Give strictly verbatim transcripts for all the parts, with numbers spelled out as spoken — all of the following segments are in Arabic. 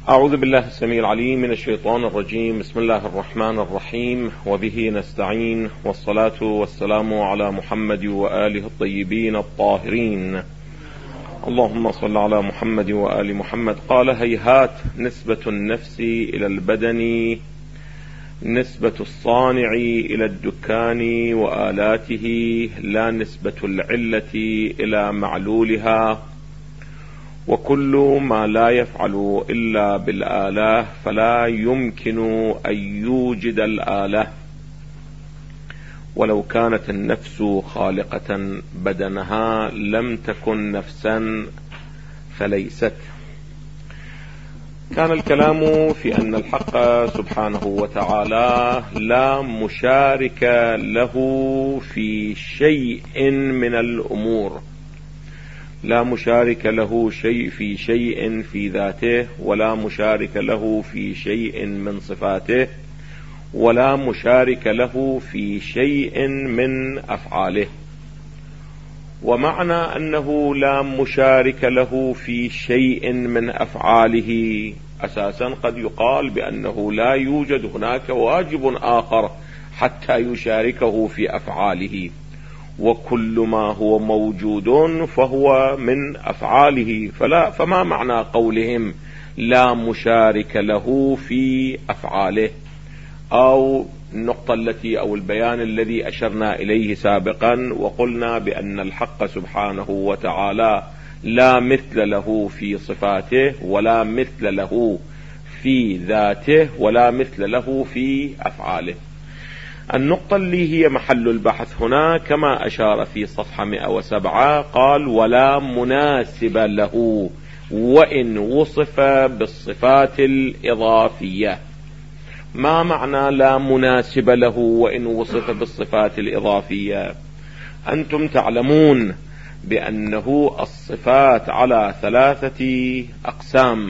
أعوذ بالله السميع العليم من الشيطان الرجيم. بسم الله الرحمن الرحيم، وبه نستعين، والصلاة والسلام على محمد وآله الطيبين الطاهرين. اللهم صل على محمد وآل محمد. قال: هيهات نسبة النفس إلى البدن نسبة الصانع إلى الدكان وآلاته، لا نسبة العلة إلى معلولها، وكل ما لا يفعل إلا بالآلة فلا يمكن أن يوجد الآلة، ولو كانت النفس خالقة بدنها لم تكن نفسا فليست. كان الكلام في أن الحق سبحانه وتعالى لا مشارك له في شيء من الأمور، لا مشارك له شيء في شيء في ذاته، ولا مشارك له في شيء من صفاته، ولا مشارك له في شيء من أفعاله. ومعنى أنه لا مشارك له في شيء من أفعاله أساسا قد يقال بأنه لا يوجد هناك واجب آخر حتى يشاركه في أفعاله، وكل ما هو موجود فهو من أفعاله. فلا فما معنى قولهم لا مشارك له في أفعاله؟ أو النقطة التي أو البيان الذي أشرنا إليه سابقا وقلنا بأن الحق سبحانه وتعالى لا مثل له في صفاته، ولا مثل له في ذاته، ولا مثل له في أفعاله. النقطة اللي هي محل البحث هنا كما أشار في صفحة مئة وسبعة، قال: ولا مناسب له وإن وصف بالصفات الإضافية. ما معنى لا مناسب له وإن وصف بالصفات الإضافية؟ أنتم تعلمون بأنه الصفات على ثلاثة أقسام.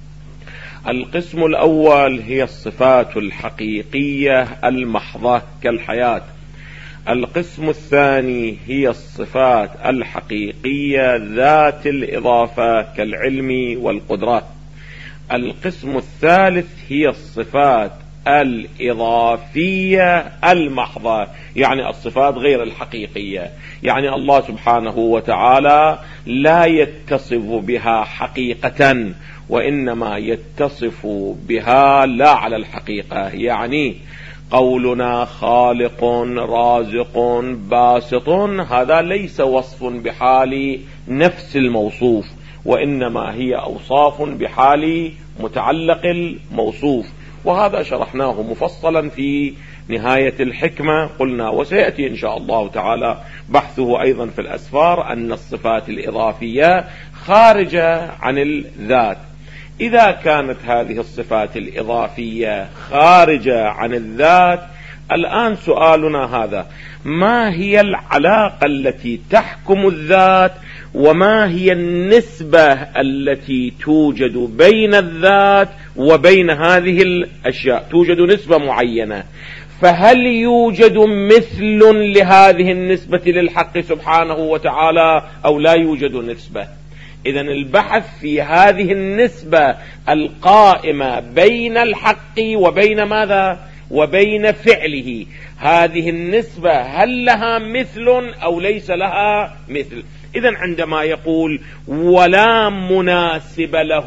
القسم الأول هي الصفات الحقيقية المحضة كالحياة. القسم الثاني هي الصفات الحقيقية ذات الإضافة كالعلم والقدرة. القسم الثالث هي الصفات الإضافية المحضة، يعني الصفات غير الحقيقية، يعني الله سبحانه وتعالى لا يتصف بها حقيقة، وإنما يتصف بها لا على الحقيقة. يعني قولنا خالق رازق باسط هذا ليس وصف بحال نفس الموصوف، وإنما هي أوصاف بحال متعلق الموصوف، وهذا شرحناه مفصلا في نهاية الحكمة. قلنا وسيأتي إن شاء الله تعالى بحثه أيضا في الأسفار أن الصفات الإضافية خارجة عن الذات. إذا كانت هذه الصفات الإضافية خارجة عن الذات، الآن سؤالنا هذا: ما هي العلاقة التي تحكم الذات، وما هي النسبة التي توجد بين الذات وبين هذه الأشياء؟ توجد نسبة معينة، فهل يوجد مثل لهذه النسبة للحق سبحانه وتعالى أو لا يوجد نسبة؟ إذن البحث في هذه النسبة القائمة بين الحق وبين ماذا؟ وبين فعله. هذه النسبة هل لها مثل أو ليس لها مثل؟ إذن عندما يقول ولا مناسب له،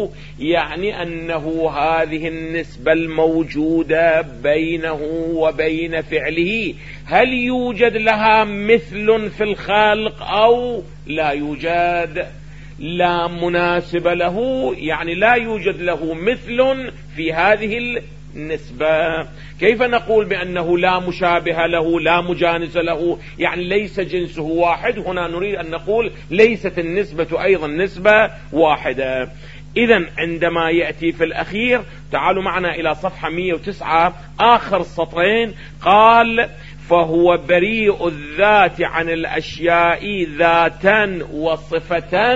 يعني أنه هذه النسبة الموجودة بينه وبين فعله هل يوجد لها مثل في الخلق أو لا يوجد؟ لا مناسب له يعني لا يوجد له مثل في هذه النسبة. كيف نقول بأنه لا مشابه له، لا مجانس له؟ يعني ليس جنسه واحد. هنا نريد أن نقول ليست النسبة أيضا نسبة واحدة. إذن عندما يأتي في الأخير، تعالوا معنا إلى صفحة مئة وتسعة آخر سطرين، قال: فهو بريء الذات عن الأشياء ذاتا وصفة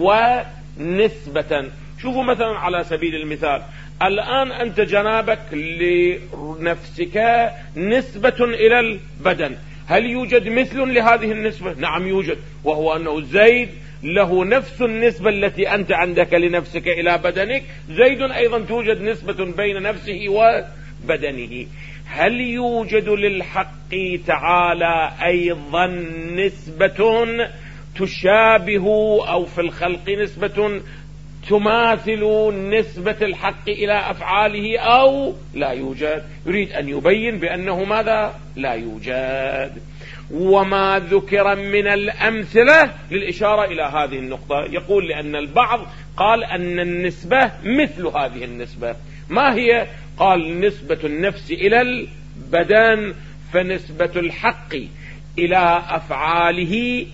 ونسبة. شوفوا مثلا على سبيل المثال، الآن أنت جنابك لنفسك نسبة إلى البدن، هل يوجد مثل لهذه النسبة؟ نعم يوجد، وهو أنه زيد له نفس النسبة التي أنت عندك لنفسك إلى بدنك، زيد أيضا توجد نسبة بين نفسه وبدنه. هل يوجد للحق تعالى أيضا نسبة تشابه أو في الخلق نسبة تماثل نسبة الحق إلى أفعاله أو لا يوجد؟ يريد أن يبين بأنه ماذا؟ لا يوجد. وما ذكر من الأمثلة للإشارة إلى هذه النقطة. يقول لأن البعض قال أن النسبة مثل هذه النسبة. ما هي؟ قال نسبة النفس إلى البدن، فنسبة الحق إلى أفعاله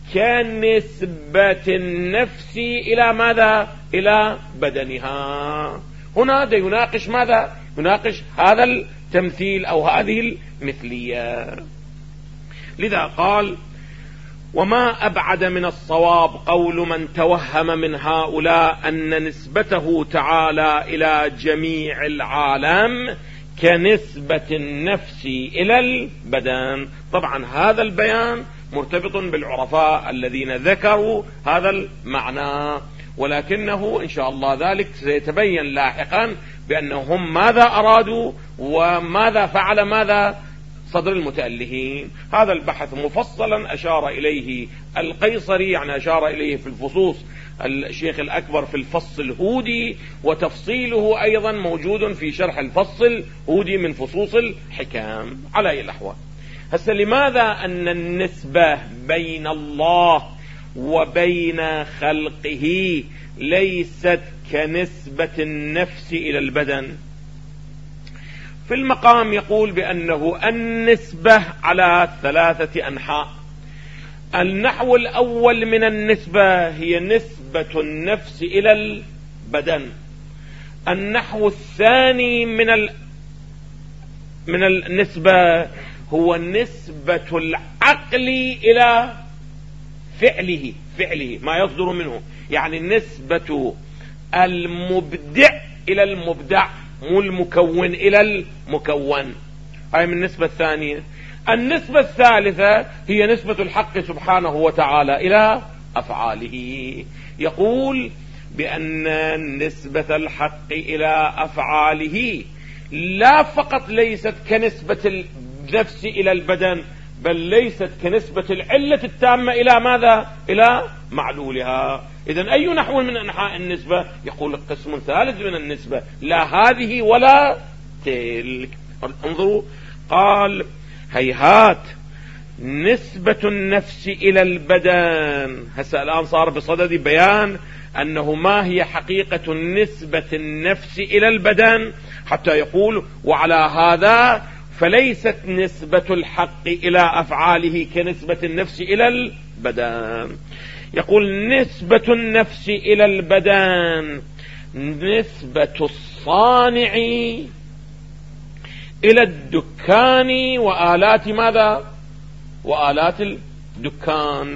كنسبة النفس إلى ماذا؟ إلى بدنها. هنا ده يناقش ماذا؟ يناقش هذا التمثيل أو هذه المثلية. لذا قال: وما أبعد من الصواب قول من توهم من هؤلاء أن نسبته تعالى إلى جميع العالم كنسبة النفس إلى البدن. طبعا هذا البيان مرتبط بالعرفاء الذين ذكروا هذا المعنى، ولكنه إن شاء الله ذلك سيتبين لاحقا بأنهم ماذا أرادوا وماذا فعل ماذا صدر المتألهين. هذا البحث مفصلا أشار إليه القيصري، يعني أشار إليه في الفصوص الشيخ الأكبر في الفصل الهودي، وتفصيله أيضا موجود في شرح الفصل الهودي من فصوص الحكام. على أي الأحوال، هسه لماذا أن النسبة بين الله وبين خلقه ليست كنسبة النفس إلى البدن؟ في المقام يقول بأنه النسبة على ثلاثة أنحاء. النحو الأول من النسبة هي نسبة النفس إلى البدن. النحو الثاني من ال... من النسبة هو نسبة العقل إلى فعله فعله ما يصدر منه، يعني نسبة المبدع إلى المبدع، مو المكون إلى المكون. هاي من النسبة الثانية. النسبة الثالثة هي نسبة الحق سبحانه وتعالى إلى أفعاله. يقول بأن نسبة الحق إلى أفعاله لا فقط ليست كنسبة النفس إلى البدن، بل ليست كنسبة العلة التامة إلى ماذا؟ إلى معلولها. إذن أي نحو من أنحاء النسبة؟ يقول قسم ثالث من النسبة، لا هذه ولا تلك. انظروا، قال: هيهات نسبة النفس إلى البدن. هسه الآن صار بصدد بيان أنه ما هي حقيقة نسبة النفس إلى البدن، حتى يقول: وعلى هذا فليست نسبة الحق إلى أفعاله كنسبة النفس إلى البدن. يقول: نسبة النفس إلى البدن نسبة الصانع إلى الدكان وآلات ماذا؟ وآلات الدكان.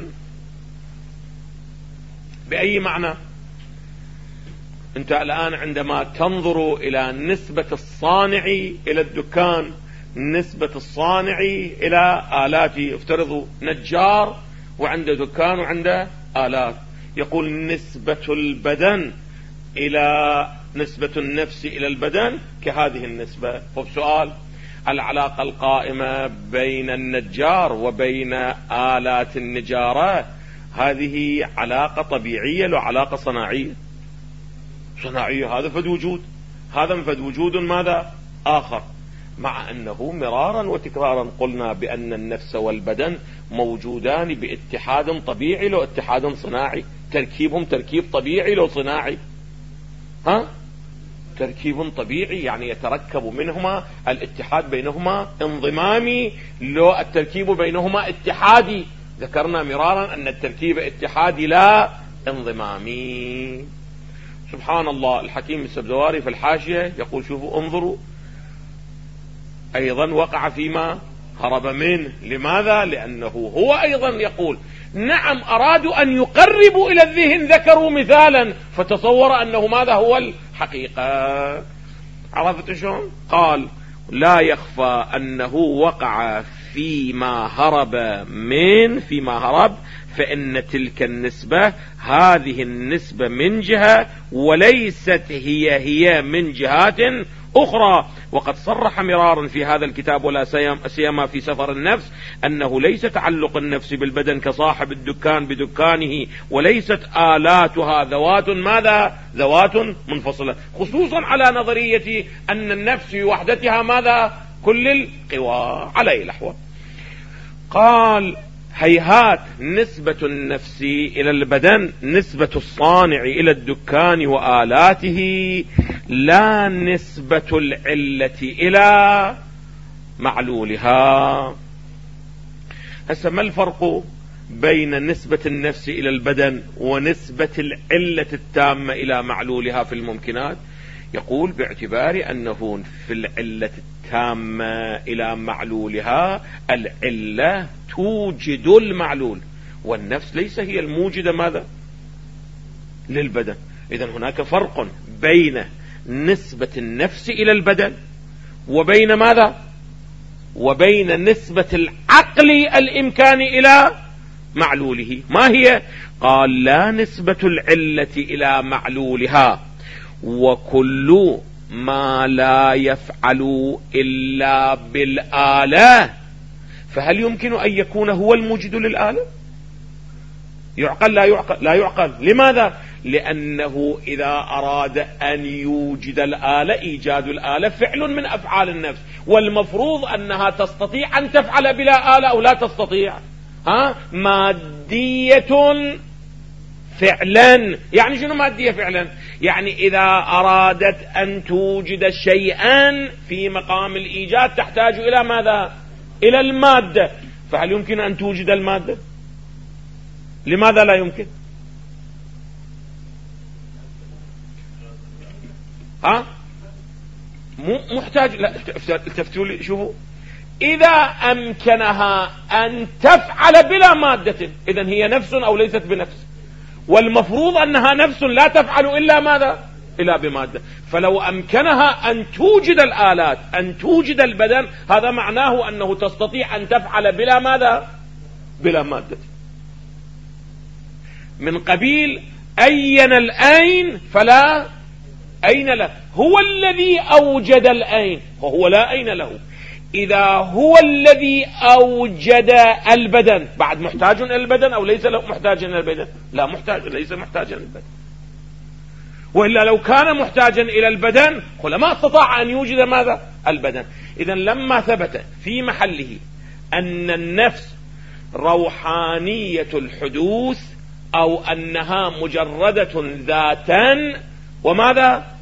بأي معنى؟ أنت الآن عندما تنظر إلى نسبة الصانع إلى الدكان، نسبة الصانع إلى آلاته، افترضوا نجار وعنده دكان وعنده آلات، يقول نسبة البدن إلى نسبة النفس إلى البدن كهذه النسبة. فبسؤال: العلاقة القائمة بين النجار وبين آلات النجارة هذه علاقة طبيعية لو علاقة صناعية؟ صناعية، هذا فد وجود، هذا فد وجود ماذا؟ آخر. مع أنه مرارا وتكرارا قلنا بأن النفس والبدن موجودان باتحاد طبيعي لو اتحاد صناعي. تركيبهم تركيب طبيعي لو صناعي؟ ها؟ تركيب طبيعي، يعني يتركب منهما الاتحاد بينهما انضمامي لو التركيب بينهما اتحادي. ذكرنا مرارا أن التركيب اتحادي لا انضمامي. سبحان الله. الحكيم السبزواري في الحاشية يقول: شوفوا انظروا، أيضا وقع فيما هرب منه. لماذا؟ لأنه هو أيضا يقول: نعم أرادوا أن يقربوا إلى الذهن، ذكروا مثالا فتصور أنه ماذا هو الحقيقة. عرفت شلون؟ قال: لا يخفى أنه وقع فيما هرب من فيما هرب فإن تلك النسبة هذه النسبة من جهة وليست هي هي من جهات أخرى. وقد صرح مرارا في هذا الكتاب ولا سيما في سفر النفس أنه ليس تعلق النفس بالبدن كصاحب الدكان بدكانه، وليست آلاتها ذوات ماذا؟ ذوات منفصلة، خصوصا على نظرية أن النفس في وحدتها ماذا؟ كل القوى. على أي الأحوال قال هيهات نسبة النفس إلى البدن نسبة الصانع إلى الدكان وآلاته، لا نسبة العلة إلى معلولها. هسه ما الفرق بين نسبة النفس إلى البدن ونسبة العلة التامة إلى معلولها في الممكنات؟ يقول باعتبار أنه في العلة التامة إلى معلولها العلة توجد المعلول، والنفس ليس هي الموجدة ماذا؟ للبدن. إذن هناك فرق بين نسبة النفس إلى البدن وبين ماذا؟ وبين نسبة العقل الإمكاني إلى معلوله. ما هي؟ قال لا نسبة العلة إلى معلولها، وكل ما لا يفعل إلا بالآلة فهل يمكن أن يكون هو الموجد للآلة؟ يعقل؟ لا يعقل. لا يعقل. لماذا؟ لأنه إذا أراد أن يوجد الآلة، إيجاد الآلة فعل من أفعال النفس، والمفروض أنها تستطيع أن تفعل بلا آلة أو لا تستطيع. ها؟ مادية فعلا. يعني شنو مادية فعلا؟ يعني إذا أرادت أن توجد شيئا في مقام الإيجاد تحتاج إلى ماذا؟ إلى المادة. فهل يمكن أن توجد المادة؟ لماذا لا يمكن؟ ها؟ مو محتاج. لا التفتوا لي. شوفوا، إذا أمكنها أن تفعل بلا مادة إذن هي نفس أو ليست بنفس؟ والمفروض أنها نفس لا تفعل إلا ماذا؟ إلا بمادة. فلو أمكنها أن توجد الآلات، أن توجد البدن، هذا معناه أنه تستطيع أن تفعل بلا ماذا؟ بلا مادة. من قبيل أين الأين فلا أين له. هو الذي أوجد الأين وهو لا أين له. إذا هو الذي أوجد البدن بعد محتاج إلى البدن أو ليس له محتاج إلى البدن؟ لا محتاج، ليس محتاجا إلى البدن. وإلا لو كان محتاجا إلى البدن لما استطاع أن يوجد ماذا؟ البدن. إذن لما ثبت في محله أن النفس روحانية الحدوث أو أنها مجردة ذاتا وماذا؟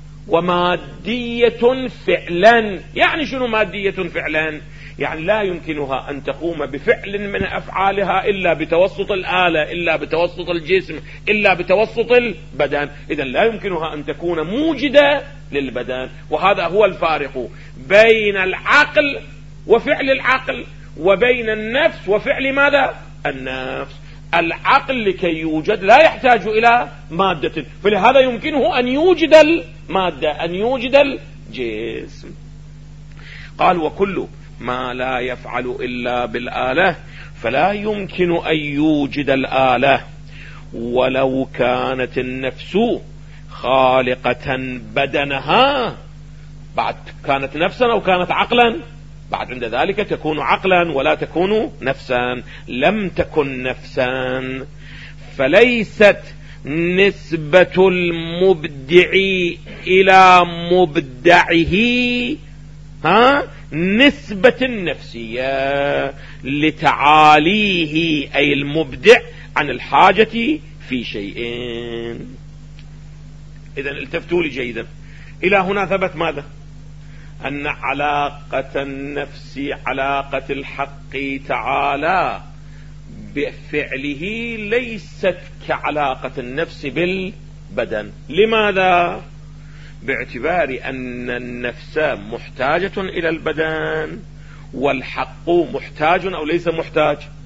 ومادية فعلا. يعني شنو مادية فعلا؟ يعني لا يمكنها أن تقوم بفعل من أفعالها إلا بتوسط الآلة، إلا بتوسط الجسم، إلا بتوسط البدن. إذن لا يمكنها أن تكون موجدة للبدن. وهذا هو الفارق بين العقل وفعل العقل وبين النفس وفعل ماذا؟ النفس. العقل لكي يوجد لا يحتاج إلى مادة، فلهذا يمكنه أن يوجد المادة، أن يوجد الجسم. قال وكل ما لا يفعل إلا بالآلة فلا يمكن أن يوجد الآلة ولو كانت النفس خالقة بدنها. بعد كانت نفسا أو كانت عقلا؟ بعد عند ذلك تكون عقلا ولا تكون نفسا. لم تكن نفسا فليست نسبة المبدع إلى مبدعه ها نسبة نفسية لتعاليه أي المبدع عن الحاجة في شيئين. إذن التفتوا لي جيدا. إلى هنا ثبت ماذا؟ أن علاقة النفس علاقة الحق تعالى بفعله ليست كعلاقة النفس بالبدن. لماذا؟ باعتبار أن النفس محتاجة إلى البدن والحق محتاج أو ليس محتاج؟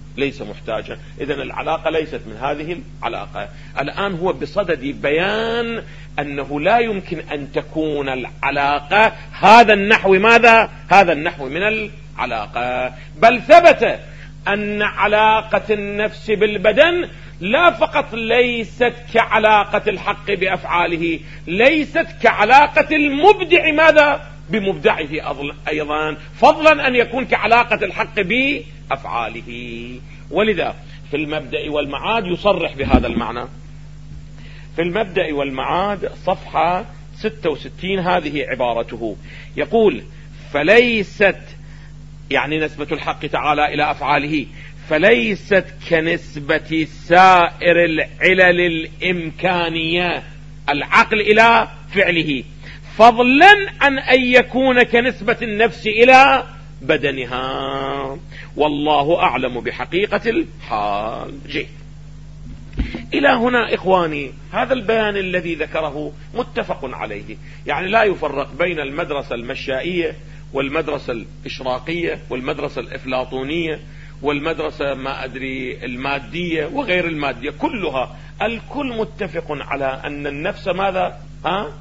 ليس محتاجا. إذن العلاقة ليست من هذه العلاقة. الآن هو بصدد بيان أنه لا يمكن أن تكون العلاقة هذا النحو ماذا؟ هذا النحو من العلاقة، بل ثبت أن علاقة النفس بالبدن لا فقط ليست كعلاقة الحق بأفعاله، ليست كعلاقة المبدع ماذا؟ بمبدعه أيضا، فضلا أن يكون كعلاقة الحق بأفعاله. ولذا في المبدأ والمعاد يصرح بهذا المعنى. في المبدأ والمعاد صفحة ستة وستين هذه عبارته، يقول: فليست، يعني نسبة الحق تعالى إلى أفعاله، فليست كنسبة سائر العلل الإمكانية العقل إلى فعله، فضلا عن أن يكون كنسبة النفس إلى بدنها، والله أعلم بحقيقة الحال. جيد. إلى هنا إخواني هذا البيان الذي ذكره متفق عليه، يعني لا يفرق بين المدرسة المشائية والمدرسة الإشراقية والمدرسة الإفلاطونية والمدرسة ما أدري المادية وغير المادية، كلها الكل متفق على أن النفس ماذا؟ ها؟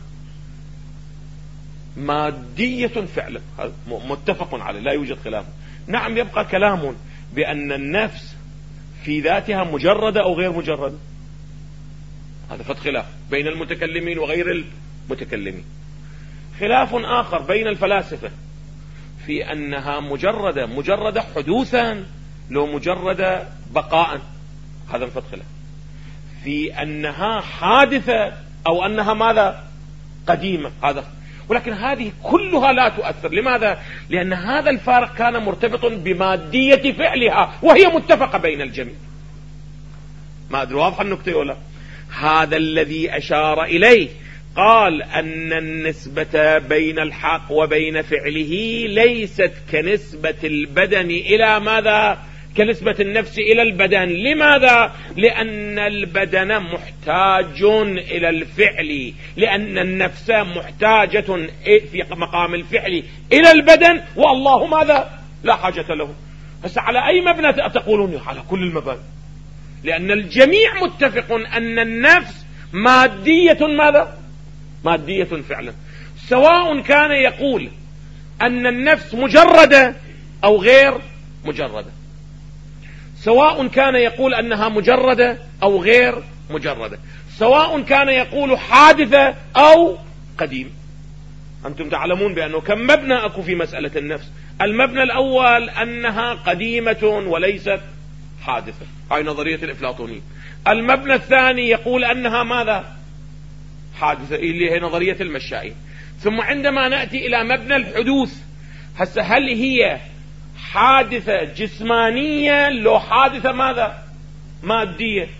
مادية فعلا، متفق عليه لا يوجد خلاف. نعم يبقى كلام بأن النفس في ذاتها مجردة أو غير مجردة، هذا فقط خلاف بين المتكلمين وغير المتكلمين. خلاف آخر بين الفلاسفة في أنها مجردة، مجردة حدوثا لو مجردة بقاء، هذا فقط خلاف. في أنها حادثة أو أنها ماذا؟ قديمة، هذا. ولكن هذه كلها لا تؤثر. لماذا؟ لأن هذا الفارق كان مرتبط بمادية فعلها وهي متفقة بين الجميع. ما أدري واضح النكتة ولا؟ هذا الذي أشار إليه، قال أن النسبة بين الحق وبين فعله ليست كنسبة البدن إلى ماذا؟ كنسبة النفس إلى البدن. لماذا؟ لأن البدن محتاج إلى الفعل، لأن النفس محتاجة في مقام الفعل إلى البدن، والله ماذا؟ لا حاجة له. بس على أي مبنى تقولون؟ على كل المباني، لأن الجميع متفق أن النفس مادية ماذا؟ مادية فعلا، سواء كان يقول أن النفس مجردة أو غير مجردة، سواء كان يقول أنها مجردة أو غير مجردة، سواء كان يقول حادثة أو قديم. أنتم تعلمون بأنه كم مبنى أكو في مسألة النفس. المبنى الأول أنها قديمة وليست حادثة، هاي نظرية الإفلاطونيين. المبنى الثاني يقول أنها ماذا؟ حادثة، اللي هي نظرية المشائين. ثم عندما نأتي إلى مبنى الحدوث، هسه هل هي حادثة جسمانية لو حادثة ماذا؟ مادية؟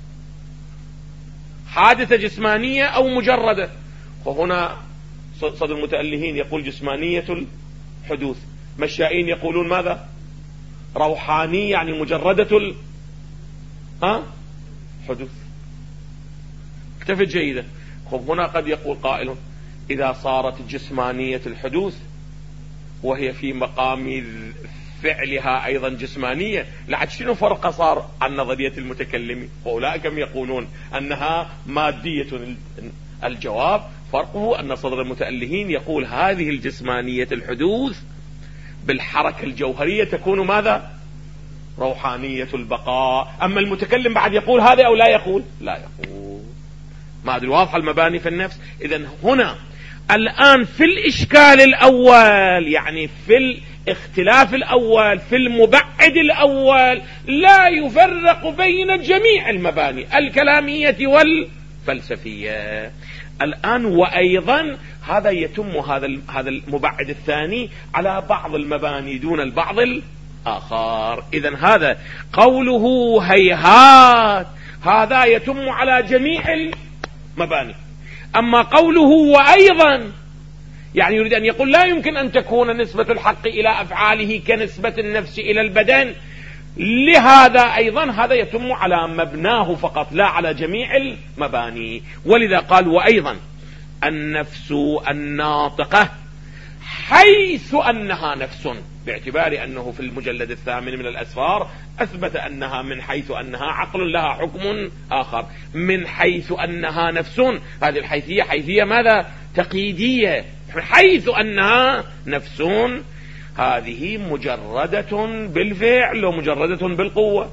حادثة جسمانية أو مجردة؟ وهنا صدر المتألهين يقول جسمانية الحدوث، مشائين يقولون ماذا؟ روحانية، يعني مجردة ال ها؟ حدوث. اكتفت جيدة. خب هنا قد يقول قائل إذا صارت جسمانية الحدوث وهي في مقام فعلها أيضا جسمانية، لعد شنو فرق صار عن نظرية المتكلمين؟ وأولئكم يقولون أنها مادية. الجواب فرقه أن صدر المتألهين يقول هذه الجسمانية الحدوث بالحركة الجوهرية تكون ماذا؟ روحانية البقاء. أما المتكلم بعد يقول هذا أو لا يقول؟ لا يقول. ما أدري واضحة المباني في النفس. إذن هنا الآن في الإشكال الأول، يعني في الاختلاف الأول، في المبعد الأول، لا يفرق بين جميع المباني الكلامية والفلسفية. الآن وأيضا هذا يتم هذا هذا المبعد الثاني على بعض المباني دون البعض الآخر. إذن هذا قوله هيهات هذا يتم على جميع المباني. أما قوله وأيضا يعني يريد أن يقول لا يمكن أن تكون نسبة الحق إلى أفعاله كنسبة النفس إلى البدن، لهذا أيضا هذا يتم على مبناه فقط لا على جميع المباني. ولذا قال وأيضا النفس الناطقة حيث أنها نفس، باعتبار أنه في المجلد الثامن من الأسفار أثبت أنها من حيث أنها عقل لها حكم آخر، من حيث أنها نفس هذه الحيثية حيثية ماذا؟ تقييدية، حيث أنها نفس هذه مجردة بالفعل ومجردة بالقوة.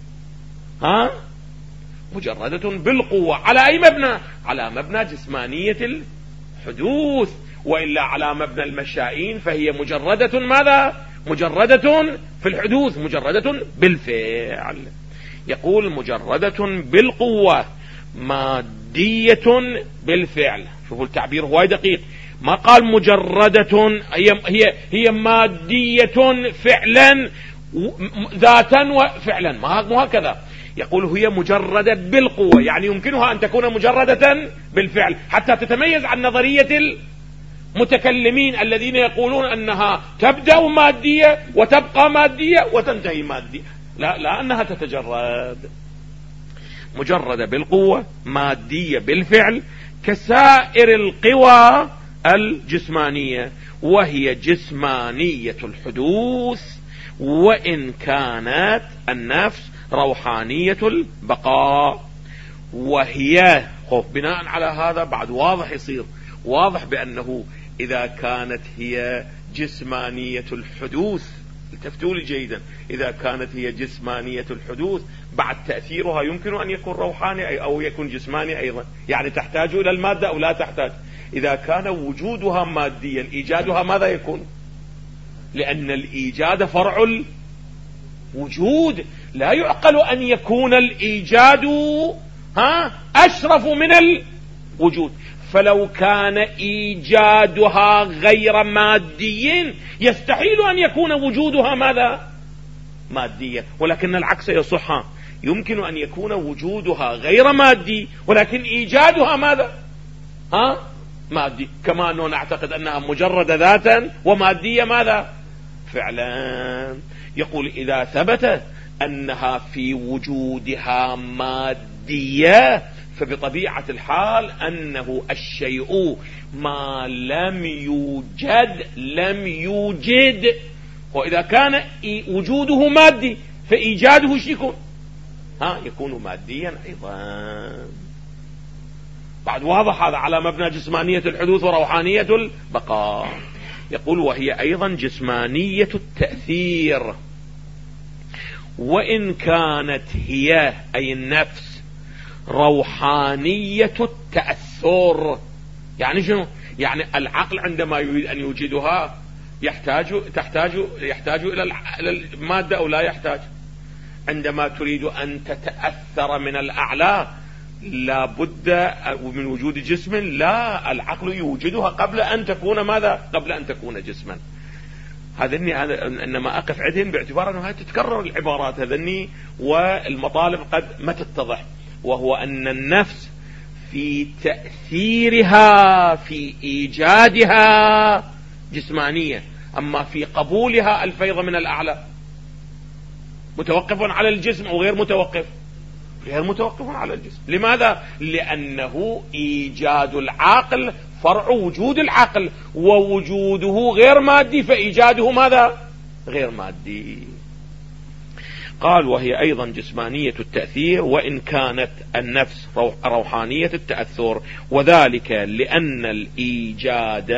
ها؟ مجردة بالقوة على أي مبنى؟ على مبنى جسمانية الحدوث، وإلا على مبنى المشائين فهي مجردة ماذا؟ مجردة في الحدوث، مجردة بالفعل. يقول مجردة بالقوة مادية بالفعل. شوفوا التعبير هو دقيق، ما قال مجردة هي هي هي مادية فعلا ذاتا وفعلا، ما هكذا. يقول هي مجردة بالقوة، يعني يمكنها أن تكون مجردة بالفعل حتى تتميز عن نظرية المتكلمين الذين يقولون أنها تبدأ مادية وتبقى مادية وتنتهي مادية. لا لا، أنها تتجرد. مجردة بالقوة مادية بالفعل كسائر القوى الجسمانية، وهي جسمانية الحدوث وإن كانت النفس روحانية البقاء. وهي خوف بناء على هذا بعد واضح يصير واضح بأنه إذا كانت هي جسمانية الحدوث، التفتوا لي جيدا، إذا كانت هي جسمانية الحدوث بعد تأثيرها يمكن أن يكون روحاني أو يكون جسماني أيضا، يعني تحتاج إلى المادة أو لا تحتاج. إذا كان وجودها ماديا إيجادها ماذا يكون؟ لأن الإيجاد فرع الوجود، لا يعقل أن يكون الإيجاد ها أشرف من الوجود. فلو كان إيجادها غير مادي يستحيل أن يكون وجودها ماذا؟ ماديا. ولكن العكس يصح، يمكن أن يكون وجودها غير مادي ولكن إيجادها ماذا؟ ها؟ مادي. كما أنه نعتقد أنها مجرد ذاتا ومادية ماذا؟ فعلا. يقول إذا ثبت أنها في وجودها مادية فبطبيعة الحال أنه الشيء ما لم يوجد لم يوجد. وإذا كان وجوده مادي فإيجاده شو يكون؟ ها يكون ماديا أيضا. بعد واضح هذا على مبنى جسمانية الحدوث وروحانية البقاء. يقول وهي أيضا جسمانية التأثير وإن كانت هي أي النفس روحانية التأثر. يعني شنو؟ يعني العقل عندما يريد أن يوجدها يحتاج تحتاج يحتاج إلى المادة أو لا يحتاج؟ عندما تريد أن تتأثر من الأعلى لا بد من وجود جسم، لا، العقل يوجدها قبل أن تكون ماذا؟ قبل أن تكون جسما. هذني إنما أقف عندهم باعتبار أنه هاي تتكرر العبارات هذني والمطالب قد ما تتضح، وهو أن النفس في تأثيرها في إيجادها جسمانية، أما في قبولها الفيض من الأعلى متوقف على الجسم أو غير متوقف؟ غير متوقف على الجسم. لماذا؟ لأنه إيجاد العقل فرع وجود العقل، ووجوده غير مادي فإيجاده ماذا؟ غير مادي. قال وهي أيضا جسمانية التأثير وإن كانت النفس روحانية التأثر، وذلك لأن الإيجاد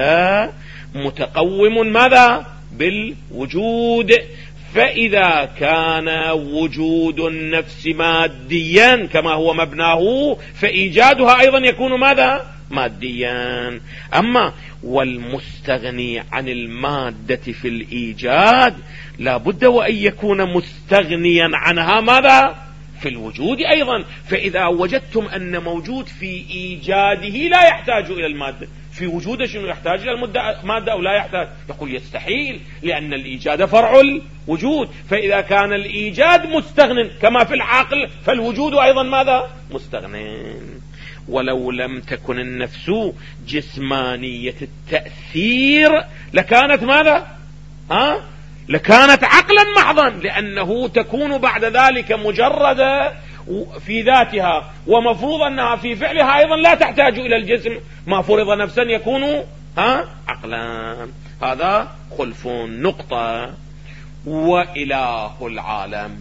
متقوم ماذا؟ بالوجود. فإذا كان وجود النفس ماديا كما هو مبناه فإيجادها أيضا يكون ماذا؟ ماديا. أما والمستغني عن المادة في الإيجاد لا بد وأن يكون مستغنيا عنها ماذا؟ في الوجود أيضا. فإذا وجدتم أن موجود في إيجاده لا يحتاج إلى المادة، في وجوده شنو يحتاج إلى المادة أو لا يحتاج؟ يقول يستحيل، لأن الإيجاد فرع الوجود. فإذا كان الإيجاد مستغن كما في العقل فالوجود أيضا ماذا؟ مستغن. ولو لم تكن النفس جسمانية التأثير لكانت ماذا؟ ها؟ لكانت عقلا محضا، لأنه تكون بعد ذلك مجردة في ذاتها، ومفروض أنها في فعلها أيضا لا تحتاج إلى الجسم، ما فرض نفسا يكون ها عقلا. هذا خلف نقطة. وإله العالم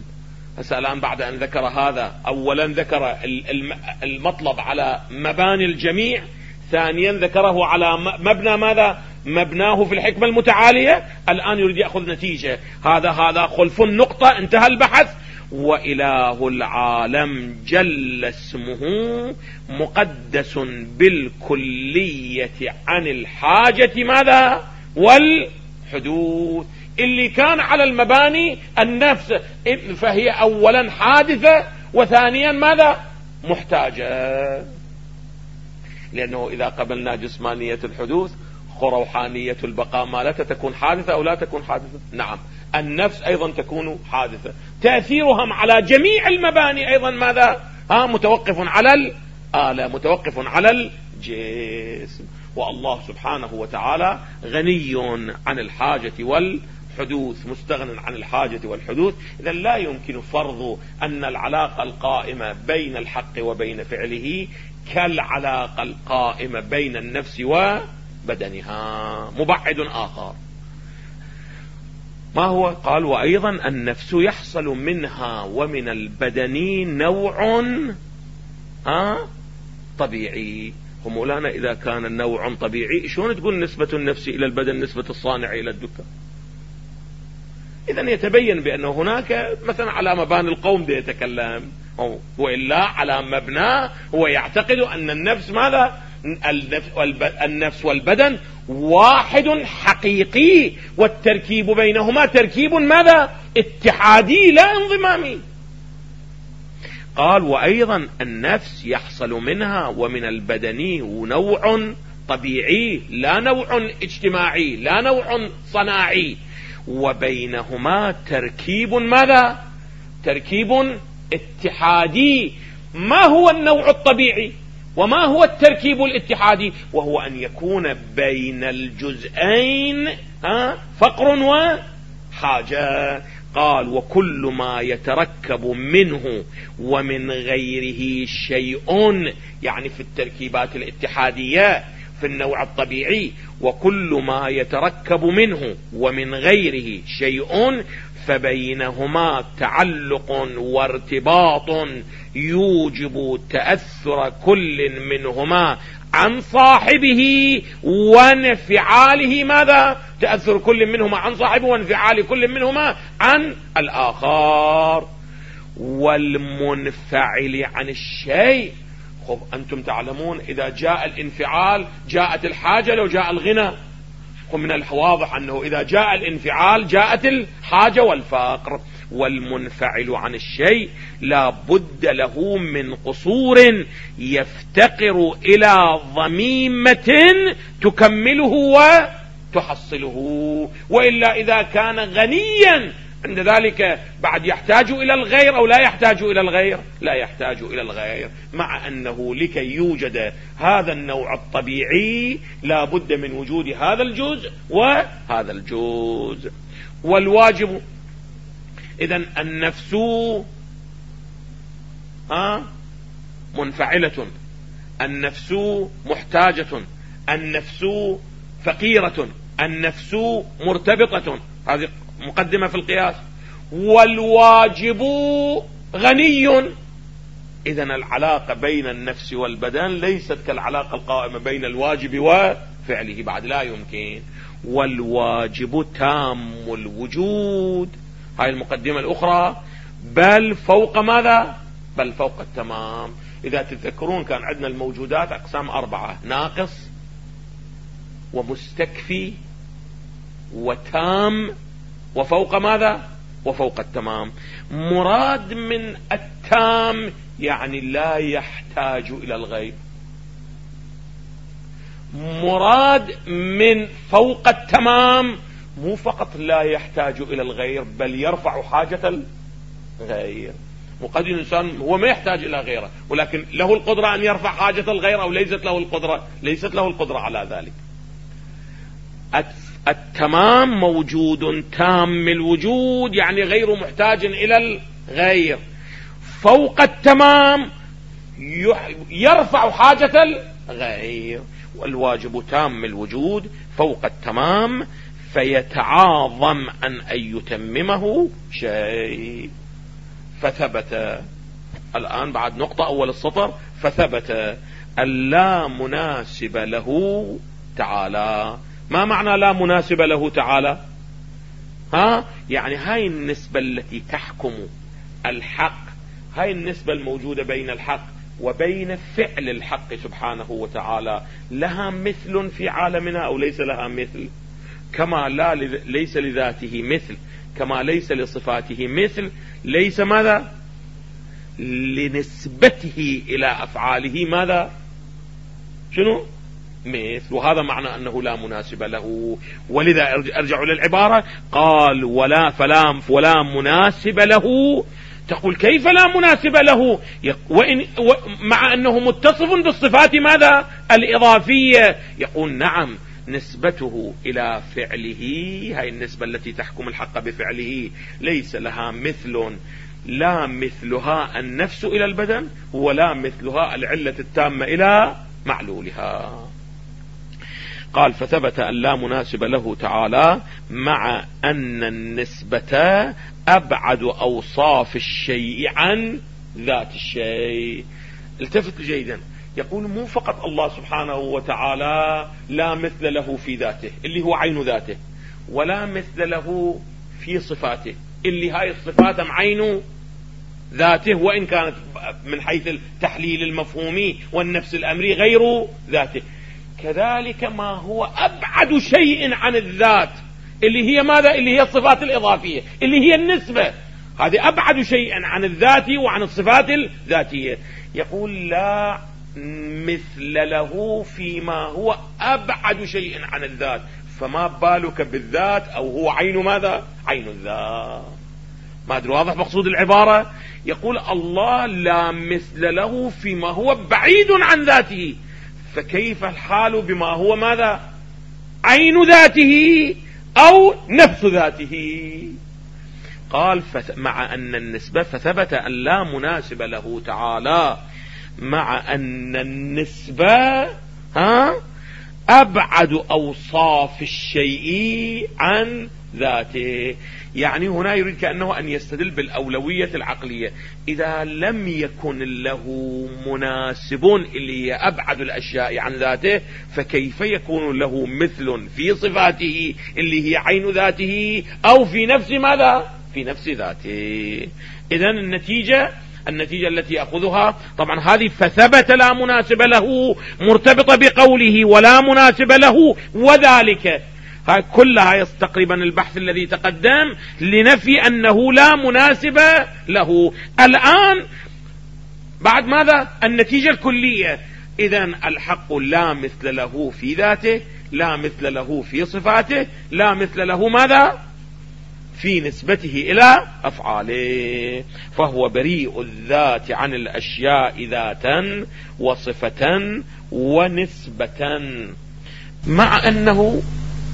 هسه الآن بعد أن ذكر هذا، أولا ذكر المطلب على مباني الجميع، ثانيا ذكره على مبنى ماذا؟ مبناه في الحكمة المتعالية. الآن يريد يأخذ نتيجة، هذا هذا خلف النقطة، انتهى البحث. وإله العالم جل اسمه مقدس بالكلية عن الحاجة ماذا؟ والحدوث. اللي كان على المباني النفس، فهي أولا حادثة، وثانيا ماذا؟ محتاجة. لأنه إذا قبلنا جسمانية الحدوث خروحانية البقاء مالتها تكون حادثة أو لا تكون حادثة؟ نعم. النفس أيضا تكون حادثة، تأثيرهم على جميع المباني أيضا ماذا؟ ها متوقف على الآلة، متوقف على الجسم. والله سبحانه وتعالى غني عن الحاجة والحدوث، مستغن عن الحاجة والحدوث. إذن لا يمكن فرض أن العلاقة القائمة بين الحق وبين فعله كالعلاقة القائمة بين النفس وبدنها. مبعد آخر ما هو؟ قال وأيضا النفس يحصل منها ومن البدن نوع آه طبيعي. ومولانا إذا كان النوع طبيعي شلون تقول نسبة النفس إلى البدن نسبة الصانع إلى الدكان؟ إذن يتبين بأنه هناك مثلا على مباني القوم ده يتكلم، وإلا على مبنى هو يعتقد أن النفس ماذا؟ النفس والبدن واحد حقيقي، والتركيب بينهما تركيب ماذا؟ اتحادي لا انضمامي. قال وأيضا النفس يحصل منها ومن البدن نوع طبيعي لا نوع اجتماعي لا نوع صناعي، وبينهما تركيب ماذا؟ تركيب اتحادي. ما هو النوع الطبيعي وما هو التركيب الاتحادي؟ وهو أن يكون بين الجزئين فقر وحاجة. قال وكل ما يتركب منه ومن غيره شيء، يعني في التركيبات الاتحادية في النوع الطبيعي، وكل ما يتركب منه ومن غيره شيء فبينهما تعلق وارتباط يوجب تأثر كل منهما عن صاحبه وانفعاله ماذا؟ تأثر كل منهما عن صاحبه وانفعال كل منهما عن الآخر. والمنفعل عن الشيء، خب أنتم تعلمون إذا جاء الانفعال جاءت الحاجة لو جاء الغنى، من الواضح أنه إذا جاء الانفعال جاءت الحاجة والفقر. والمنفعل عن الشيء لا بد له من قصور يفتقر إلى ضميمة تكمله وتحصله، وإلا إذا كان غنيا عند ذلك بعد يحتاج إلى الغير أو لا يحتاج إلى الغير؟ لا يحتاج إلى الغير، مع أنه لكي يوجد هذا النوع الطبيعي لا بد من وجود هذا الجزء وهذا الجزء. والواجب إذن النفس آه منفعلة، النفس محتاجة، النفس فقيرة، النفس مرتبطة، هذه مقدمة في القياس. والواجب غني. إذن العلاقة بين النفس والبدن ليست كالعلاقة القائمة بين الواجب وفعله، بعد لا يمكن. والواجب تام الوجود، هاي المقدمة الأخرى، بل فوق ماذا؟ بل فوق التمام. إذا تتذكرون كان عندنا الموجودات أقسام أربعة: ناقص ومستكفي وتام وفوق ماذا؟ وفوق التمام. مراد من التام يعني لا يحتاج إلى الغير. مراد من فوق التمام مو فقط لا يحتاج إلى الغير بل يرفع حاجة الغير. وقد الإنسان هو ما يحتاج إلى غيره ولكن له القدرة أن يرفع حاجة الغير، أو ليست له القدرة ليست له القدرة على ذلك. التمام موجود تام الوجود يعني غير محتاج إلى الغير. فوق التمام يرفع حاجة الغير. والواجب تام الوجود فوق التمام فيتعاظم عن أن يتممه شيء. فثبت الآن بعد نقطة أول السطر، فثبت اللا مناسب له تعالى. ما معنى لا مناسب له تعالى؟ ها يعني هاي النسبة التي تحكم الحق، هاي النسبة الموجودة بين الحق وبين فعل الحق سبحانه وتعالى، لها مثل في عالمنا أو ليس لها مثل؟ كما لا ليس لذاته مثل، كما ليس لصفاته مثل، ليس ماذا لنسبته إلى أفعاله ماذا شنو مثل، وهذا معنى أنه لا مناسب له. ولذا أرجع للعبارة، قال ولا فلا ولا مناسب له. تقول كيف لا مناسب له وإن مع أنه متصف بالصفات ماذا الإضافية؟ يقول نعم، نسبته إلى فعله، هاي النسبة التي تحكم الحق بفعله، ليس لها مثل، لا مثلها النفس إلى البدن ولا مثلها العلة التامة إلى معلولها. قال فثبت أن لا مناسب له تعالى مع أن النسبة أبعد أوصاف الشيء عن ذات الشيء. التفت جيدا، يقول مو فقط الله سبحانه وتعالى لا مثل له في ذاته اللي هو عين ذاته، ولا مثل له في صفاته اللي هاي الصفات عين ذاته، وإن كانت من حيث التحليل المفهومي والنفس الأمري غير ذاته، كذلك ما هو أبعد شيء عن الذات اللي هي ماذا؟ اللي هي الصفات الإضافية، اللي هي النسبة، هذه أبعد شيء عن الذات وعن الصفات الذاتية. يقول لا مثل له فيما هو أبعد شيء عن الذات، فما بالك بالذات أو هو عين ماذا؟ عين الذات. ما أدري واضح مقصود العبارة؟ يقول الله لا مثل له فيما هو بعيد عن ذاته، فكيف الحال بما هو ماذا؟ عين ذاته أو نفس ذاته. قال مع أن النسبة فثبت أن لا مناسب له تعالى مع أن النسبة ها أبعد أوصاف الشيء عن ذاته. يعني هنا يريد كأنه أن يستدل بالأولوية العقلية، إذا لم يكن له مناسب اللي هي أبعد الأشياء عن ذاته، فكيف يكون له مثل في صفاته اللي هي عين ذاته أو في نفس ماذا؟ في نفس ذاته. إذن النتيجة النتيجة التي يأخذها طبعا هذه فثبت لا مناسب له مرتبطة بقوله ولا مناسب له، وذلك هاي كلها تقريبا البحث الذي تقدم لنفي أنه لا مناسب له. الآن بعد ماذا؟ النتيجة الكلية. إذن الحق لا مثل له في ذاته، لا مثل له في صفاته، لا مثل له ماذا؟ في نسبته إلى أفعاله، فهو بريء الذات عن الأشياء ذاتا وصفة ونسبة، مع أنه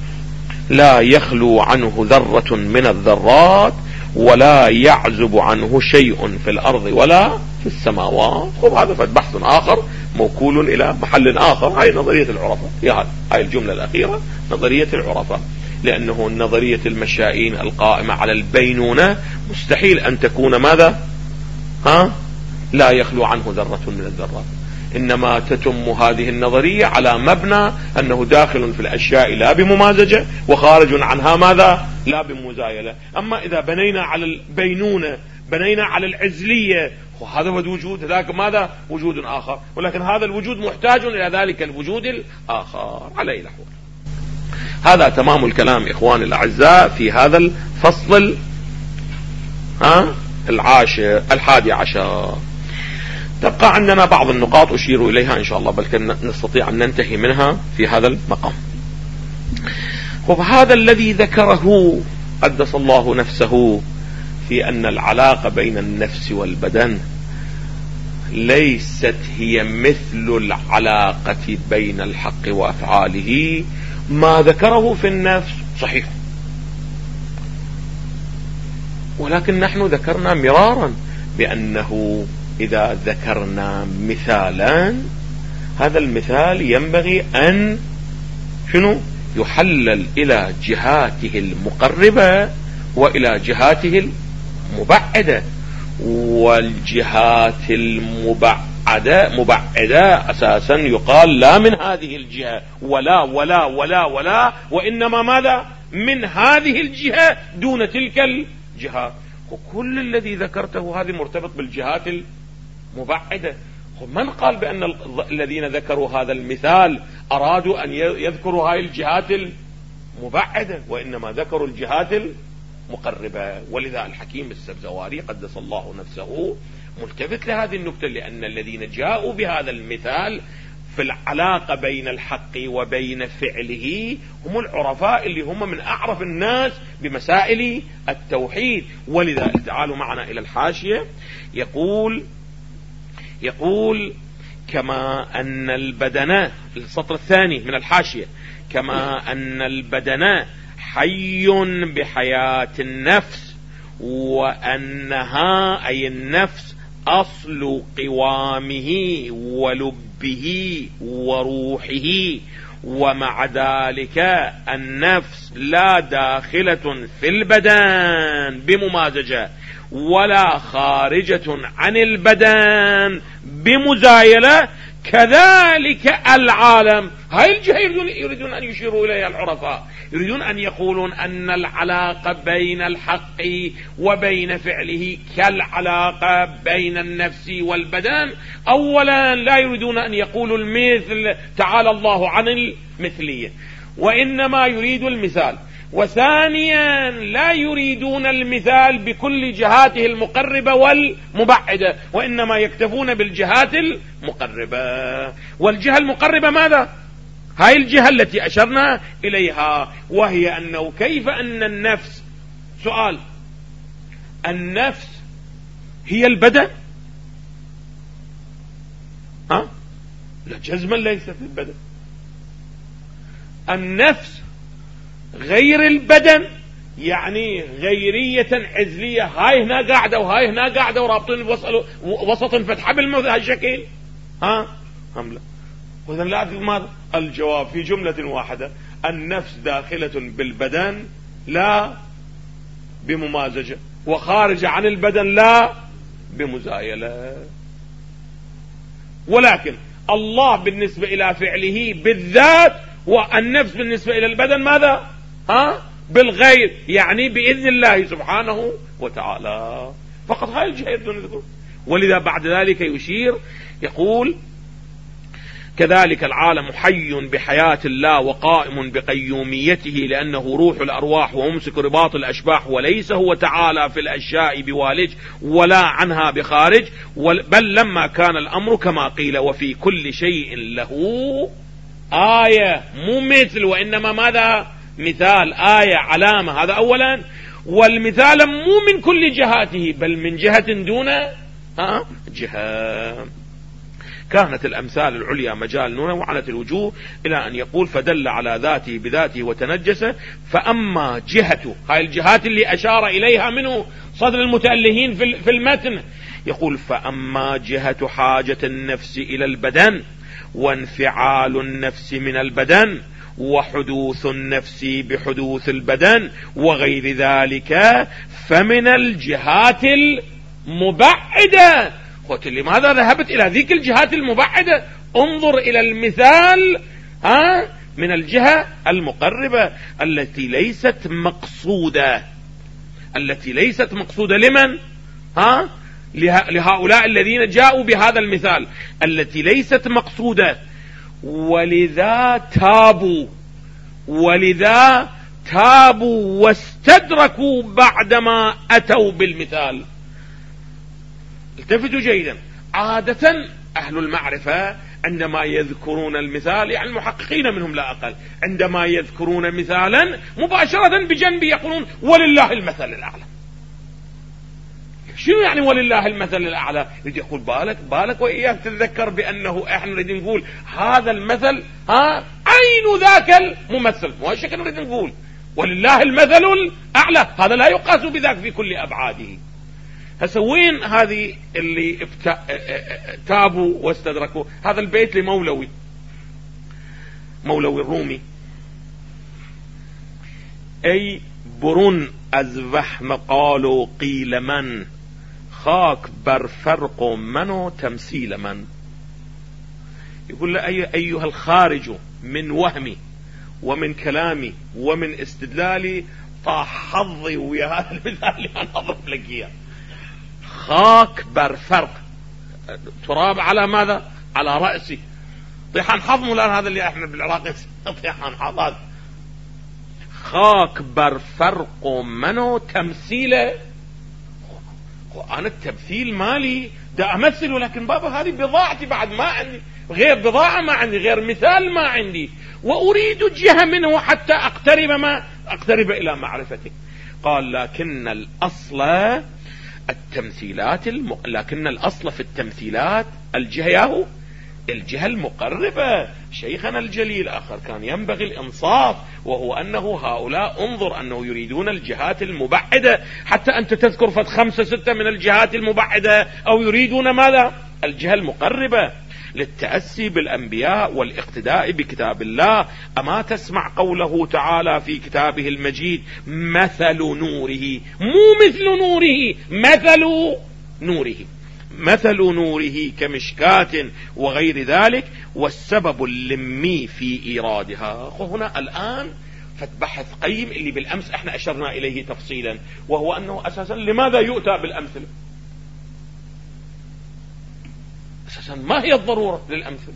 لا يخلو عنه ذرة من الذرات ولا يعزب عنه شيء في الأرض ولا في السماوات. خب هذا فد بحث آخر موكول إلى محل آخر، هاي نظرية العرفة، هاي هاي الجملة الأخيرة نظرية العرفة، لأنه نظرية المشائين القائمة على البينونة مستحيل أن تكون ماذا؟ ها؟ لا يخلو عنه ذرة من الذرات، إنما تتم هذه النظرية على مبنى أنه داخل في الأشياء لا بممازجة وخارج عنها ماذا؟ لا بمزايلة. أما إذا بنينا على البينونة، بنينا على العزلية، وهذا هو الوجود، ذاك ماذا؟ وجود آخر، ولكن هذا الوجود محتاج إلى ذلك الوجود الآخر. على أي نحو. هذا تمام الكلام إخواني الأعزاء في هذا الفصل ها العاشر الحادي عشر. تبقى عندنا بعض النقاط أشير إليها إن شاء الله، بل نستطيع أن ننتهي منها في هذا المقام. وهذا الذي ذكره قدس الله نفسه في أن العلاقة بين النفس والبدن ليست هي مثل العلاقة بين الحق وأفعاله، ما ذكره في النفس صحيح، ولكن نحن ذكرنا مرارا بأنه إذا ذكرنا مثالا، هذا المثال ينبغي أن شنو يحلل إلى جهاته المقربة وإلى جهاته المبعدة، والجهات المبعدة مبعدة أساسا يقال لا من هذه الجهة ولا ولا ولا ولا وإنما ماذا من هذه الجهة دون تلك الجهات. وكل الذي ذكرته هذه مرتبط بالجهات المبعدة. من قال بأن الذين ذكروا هذا المثال أرادوا أن يذكروا هذه الجهات المبعدة، وإنما ذكروا الجهات المقربة. ولذا الحكيم السبزواري قدس الله نفسه ملتفت لهذه النكتة، لأن الذين جاءوا بهذا المثال في العلاقة بين الحق وبين فعله هم العرفاء اللي هم من أعرف الناس بمسائل التوحيد. ولذا تعالوا معنا إلى الحاشية. يقول يقول كما أن البدن، السطر الثاني من الحاشية، كما أن البدن حي بحياة النفس، وأنها أي النفس أصل قوامه ولبه وروحه، ومع ذلك النفس لا داخلة في البدن بممازجة ولا خارجة عن البدن بمزايلة، كذلك العالم. هاي الجهة يريدون, يريدون أن يشيروا إليها العرفاء، يريدون أن يقولون أن العلاقة بين الحق وبين فعله كالعلاقة بين النفس والبدن. أولا لا يريدون أن يقولوا المثل، تعالى الله عن المثلية، وإنما يريد المثال. وثانيا لا يريدون المثال بكل جهاته المقربة والمبعدة، وإنما يكتفون بالجهات المقربة. والجهة المقربة ماذا؟ هاي الجهة التي أشرنا إليها، وهي أنه كيف أن النفس، سؤال، النفس هي البدن؟ ها؟ لا جزما ليس في البدن. النفس غير البدن، يعني غيرية عزلية، هاي هنا قاعدة وهاي هنا قاعدة ورابطين وسط فتحة بهالشكل، ها هم لا. وإذا لازم ماذا الجواب في جملة واحدة؟ النفس داخلة بالبدن لا بممازجة، وخارجة عن البدن لا بمزايلة. ولكن الله بالنسبة إلى فعله بالذات، والنفس بالنسبة إلى البدن ماذا؟ ها؟ بالغير، يعني بإذن الله سبحانه وتعالى فقط. هاي الجهة يذكر. ولذا بعد ذلك يشير يقول كذلك العالم حي بحياة الله وقائم بقيوميته، لأنه روح الأرواح وممسك رباط الأشباح، وليس هو تعالى في الأشياء بوالج ولا عنها بخارج، بل لما كان الأمر كما قيل وفي كل شيء له آية، مو مثل وإنما ماذا؟ مثال، آية، علامة. هذا أولا. والمثال مو من كل جهاته بل من جهة دون ها جهة. كانت الأمثال العليا مجال نونه وعنت الوجوه إلى أن يقول فدل على ذاته بذاته وتنجس. فأما جهته، هاي الجهات اللي أشار إليها منه صدر المتألهين في المتن، يقول فأما جهة حاجة النفس إلى البدن وانفعال النفس من البدن وحدوث النفس بحدوث البدن وغير ذلك فمن الجهات المبعدة. قلت لماذا ذهبت إلى ذيك الجهات المبعدة؟ انظر إلى المثال ها من الجهة المقربة التي ليست مقصودة، التي ليست مقصودة لمن؟ ها لهؤلاء الذين جاءوا بهذا المثال، التي ليست مقصودة. ولذا تابوا ولذا تابوا واستدركوا بعدما أتوا بالمثال. التفتوا جيدا. عادة أهل المعرفة عندما يذكرون المثال، يعني المحققين منهم لا أقل، عندما يذكرون مثالا مباشرة بجنبه يقولون ولله المثل الأعلى. شنو يعني ولله المثل الأعلى؟ يريد يقول بالك بالك وإياك تتذكر بأنه احنا نريد نقول هذا المثل ها عين ذاك الممثل، مو هالشكل نريد نقول ولله المثل الأعلى. هذا لا يقاس بذاك في كل أبعاده. هسه وين هذه اللي ابت... تابوا واستدركوا؟ هذا البيت لمولوي مولوي الرومي. أي برون از وهم قالوا قيل من خاك بر فرق من تمثيل من. يقول له أي أيها الخارج من وهمي ومن كلامي ومن استدلالي، طاح حظي ويا هذا المثال اللي أنا أضرب لك إياه. خاك بر فرق، تراب على ماذا؟ على رأسي. طيحان حظ، لأن هذا اللي احنا بالعراق طيحان حظ. خاك بر فرق منو تمثيله. أنا التمثيل مالي دا أمثل، ولكن بابا هذه بضاعتي، بعد ما عندي غير بضاعة، ما عندي غير مثال، ما عندي، وأريد جهة منه حتى أقترب ما أقترب إلى معرفته. قال لكن الأصل التمثيلات الم... لكن الأصل في التمثيلات الجهة ياهو الجهة المقربة. شيخنا الجليل آخر كان ينبغي الإنصاف، وهو أنه هؤلاء انظر أنه يريدون الجهات المبعدة، حتى أنت تذكر فد خمسة ستة من الجهات المبعدة، أو يريدون ماذا؟ الجهة المقربة للتأسي بالأنبياء والاقتداء بكتاب الله. أما تسمع قوله تعالى في كتابه المجيد مثل نوره، مو مثل نوره، مثل نوره، مثل نوره كمشكاة وغير ذلك، والسبب اللمي في إيرادها. هنا الآن فتبحث قيم اللي بالأمس احنا أشرنا إليه تفصيلا، وهو أنه أساسا لماذا يؤتى بالأمثلة؟ أساسا ما هي الضرورة للأمثلة؟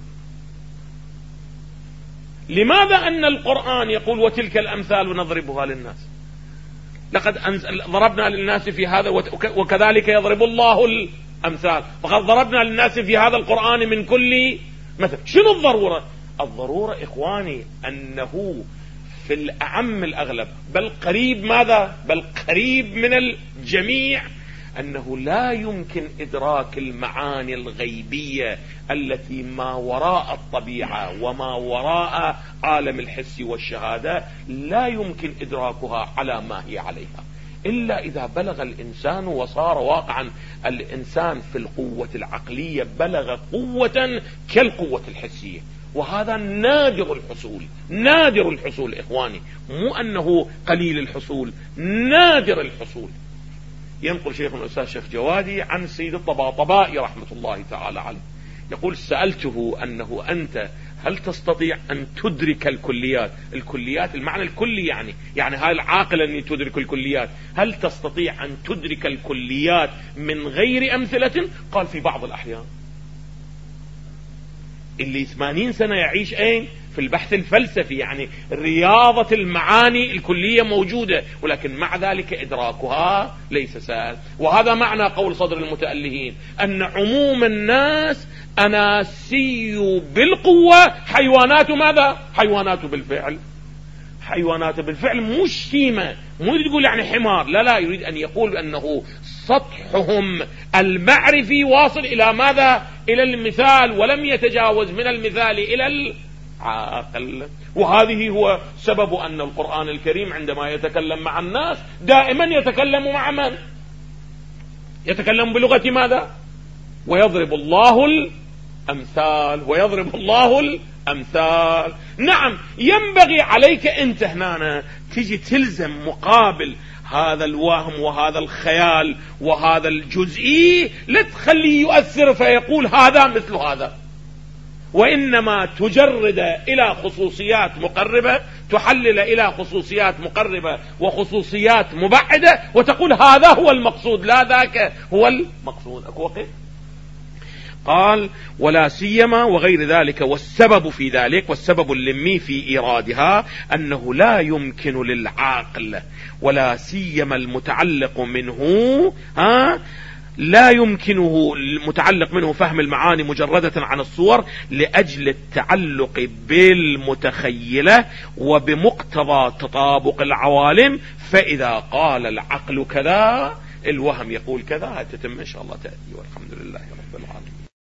لماذا أن القرآن يقول وتلك الأمثال نضربها للناس؟ لقد ضربنا للناس في هذا وكذلك يضرب الله الأمثال، فقد ضربنا للناس في هذا القرآن من كل مثل. شنو الضرورة؟ الضرورة إخواني أنه في الأعم الأغلب، بل قريب ماذا؟ بل قريب من الجميع، أنه لا يمكن إدراك المعاني الغيبية التي ما وراء الطبيعة وما وراء عالم الحس والشهادة، لا يمكن إدراكها على ما هي عليها إلا إذا بلغ الإنسان وصار واقعا الإنسان في القوة العقلية بلغ قوة كالقوة الحسية، وهذا نادر الحصول، نادر الحصول إخواني، مو أنه قليل الحصول، نادر الحصول. ينقل شيخنا الأستاذ شيخ جوادي عن سيد الطباطبائي رحمة الله تعالى عليه، يقول سألته أنه أنت هل تستطيع أن تدرك الكليات؟ الكليات المعنى الكلي يعني يعني هاي العاقل أن تدرك الكليات، هل تستطيع أن تدرك الكليات من غير أمثلة؟ قال في بعض الأحيان. اللي ثمانين سنة يعيش أين؟ في البحث الفلسفي، يعني رياضة المعاني الكلية موجودة، ولكن مع ذلك إدراكها ليس سهل. وهذا معنى قول صدر المتألهين أن عموم الناس أناسي بالقوة، حيوانات ماذا؟ حيوانات بالفعل، حيوانات بالفعل، مو شتيمة، مو يقول يعني حمار، لا لا، يريد أن يقول أنه سطحهم المعرفي واصل إلى ماذا؟ إلى المثال، ولم يتجاوز من المثال إلى العاقل. وهذه هو سبب أن القرآن الكريم عندما يتكلم مع الناس دائما يتكلم مع من؟ يتكلم بلغة ماذا؟ ويضرب الله الأمثال، ويضرب الله الأمثال. نعم، ينبغي عليك أنت هنا تجي تلزم مقابل هذا الوهم وهذا الخيال وهذا الجزئي، لا تخليه يؤثر فيقول هذا مثل هذا، وإنما تجرد إلى خصوصيات مقربة، تحلل إلى خصوصيات مقربة وخصوصيات مبعدة، وتقول هذا هو المقصود لا ذاك هو المقصود. أكو وقت قال ولا سيما وغير ذلك، والسبب في ذلك، والسبب اللمي في إيرادها أنه لا يمكن للعاقل ولا سيما المتعلق منه ها لا يمكنه المتعلق منه فهم المعاني مجردة عن الصور لأجل التعلق بالمتخيلة وبمقتضى تطابق العوالم، فإذا قال العقل كذا الوهم يقول كذا، هتتم إن شاء الله تأتي، والحمد لله رب العالمين.